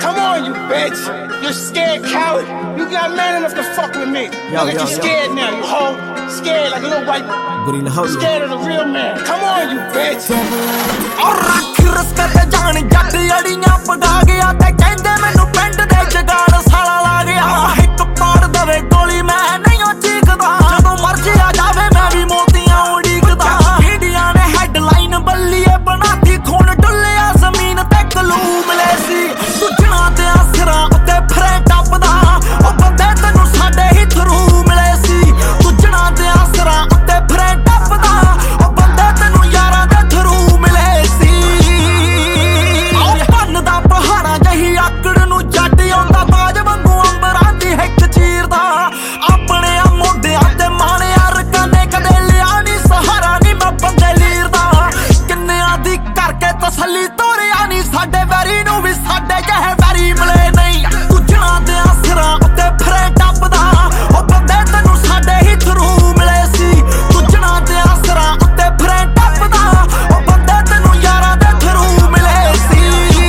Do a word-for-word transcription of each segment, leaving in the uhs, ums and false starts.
Come on, you bitch. You scared coward. You not man enough to fuck with me. Yo, Look at yo, you yo. scared now, you hoe. Scared like a little white. Scared of the real man. Come on, you bitch. और रख रस्ते जान जट अड़ियां पगा गया ते कहंदे मैनू पिंड दे जगाड़ साला ला गया हिक पाड़ दवे गोली मैं नहीं ओ चीकदा जदों मर्जी आ जावे मैं भी मोतियां उड़ीकदा मीडिया ने हेडलाइन बल्लीए बनाती खून डुल्लिया जमीन ते कलू मिले सी तुझना ते आसरा उत्ते फरे टपदा ओ बंदे तैनू साडे ही थरू मिले सी तुझना ते आसरा उत्ते फरे टपदा ओ बंदे तैनू यारां दे थरू मिले सी आओ भन्न दा पहाड़ा जही आकड़ नू जट आउंदा बाज वांगू अंबरां दी हिक चीरदा अपने आ मोढियां ते माणिया रकाने कदे लिया नी सहारा नी मैं बंदे लीरदा किन्नियां दी करके तसल्ली तोरिया नी साडे वैरी नू भी साडे कहे वैरी मिले नहीं तुझना ते आसरा उत्ते फरे टपदा ओ बंदे तैनू साडे ही थरू मिले सी तुझना ते आसरा उत्ते फरे टपदा ओ बंदे तैनू यारां दे थरू मिले सी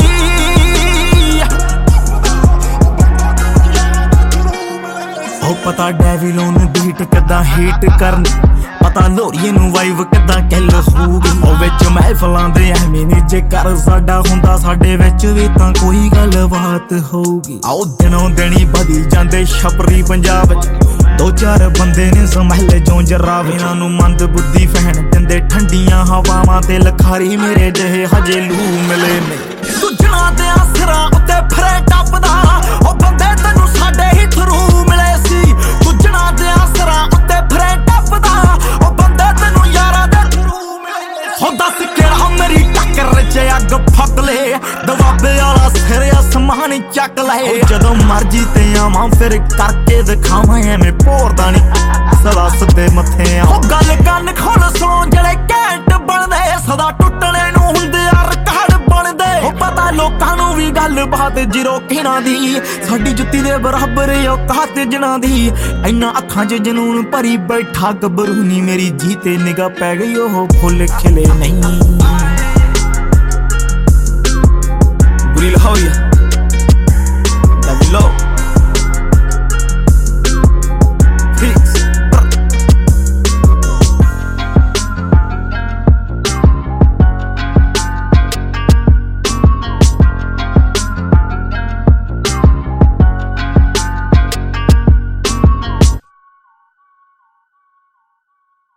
ओ पता डेविलों नू बीट किदां हीट करन पता लोरीए नू वाइव किदां किल होऊगी ओ विच महफिलां दे एवें नी जे कर साडा हुंदा साडे विच भी तां कोई गल बात होऊगी आओ दिनों दिनी बधी जांदे छपरी पंजाब दो चार बंदे ने समहले चों जरावे इन्हां नू मंद बुद्धि फहन दिंदे ठंडियां हवावां ते लखारी मेरे जहे हजे लू मिले ने तुझना ते आसरा उत्ते फरे टपदा ओ बंदे तैनू साडे ही थरू मिले सी तुझना ते आसरा उत्ते फरे टपदा ओ बंदे तैनू यारां दे थरू मिले हो दस किहड़ा मेरी टक्कर च अग फक ले दबाबे वाला सिर आसमान चक ले जदों मर्जी ते आवां फिर करके दिखावां एवें भोरदा नी सदा सदे मथे आ गल कन खोल सुण जेड़े घैंट बनदे सदा टुटणे नू हुंदे आ रिकार्ड बनदे ओ पता लोकां नू भी गल बात जीरो किना दी साडी जुत्ती दे बराबर औकात जना दी इन्ना अखां च जनून भरी बैठा गबरू नी मेरी जी ते निगाह पै गई ओह फुल खिले नहीं